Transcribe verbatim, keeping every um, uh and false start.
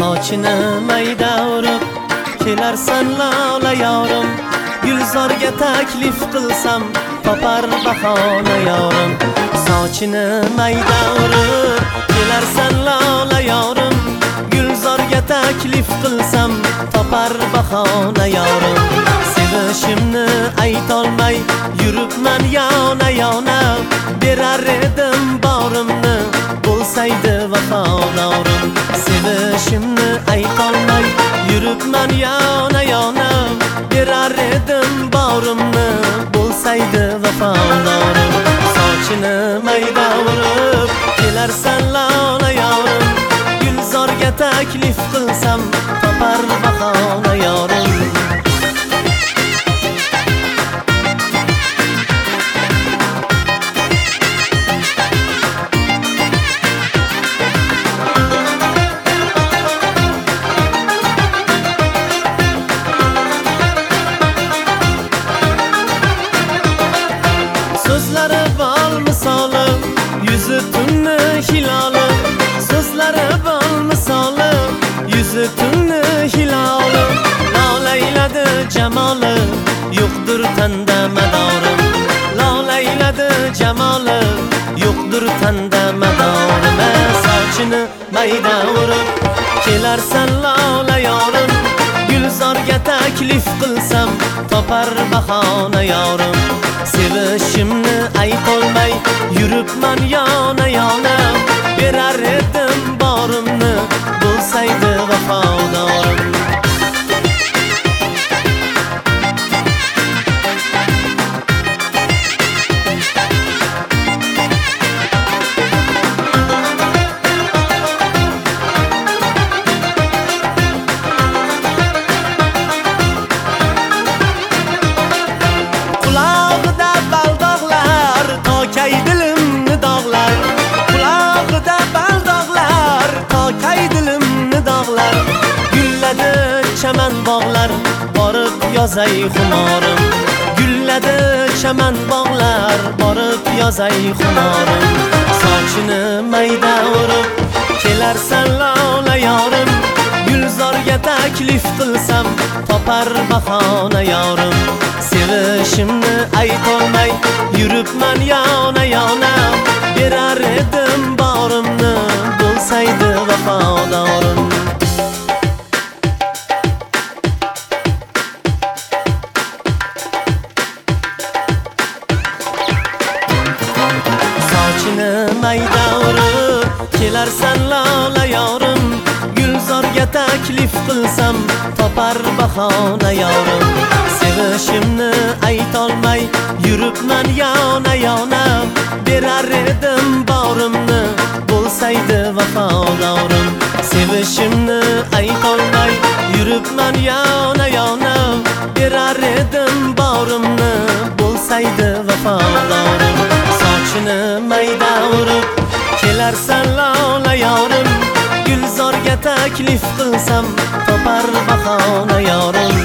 sochini mayda urib kelarsan lola yorim, gulzorga taklif qilsam topar bahona yorim. Sochini mayda urib kelarsan lola yorim, gulzorga taklif qilsam topar bahona yorim. Sevishimni aytolmay yuribman yona yona, berar edim borimni bo'lsaydi vafodorim. Sevishimni aytolmay yuribman yona yona, berar edim borimni bo'lsaydi vafodorim. Sochini mayda urib kelarsan lola yorim, gulzorga taklif qilsam topar bahona yorim. Sözleri bal misali, yüzü tunni hilali. Sözleri bal misali, yüzü tunni hilali. Lola iladi jamoli, yo'qdir tanda madorim. Lola iladi jamoli, yo'qdir tanda madorim. Sochini mayda urib kelarsan lola yorim, gulzorga taklif qilsam topar bahona yorim. Sevishimni aytolmay yuribman yona yona, berar edim borimni bo'lsaydi vafodorim. Chaman bog'lar borib yozay xumorim, gulladi chaman bog'lar borib yozay xumorim. Sochini mayda urib kelarsan lola yorim, gulzorga taklif qilsam topar bahona yorim. Sevishimni aytolmay yuribman yona yona, berar edim borimni bo'lsaydi vafodorim. Sochini mayda urib kelarsan lola yorim, gulzorga taklif qilsam topar bahona yorim. Sevishimni aytolmay yuribman yona yona, berar edim borimni bo'lsaydi vafodorim. Sevishimni aytolmay yuribman yona yona, berar edim borimni bo'lsaydi vafodorim. Sochini mayda urib kelarsan lola yorim, gulzorga taklif qilsam topar bahona yorim.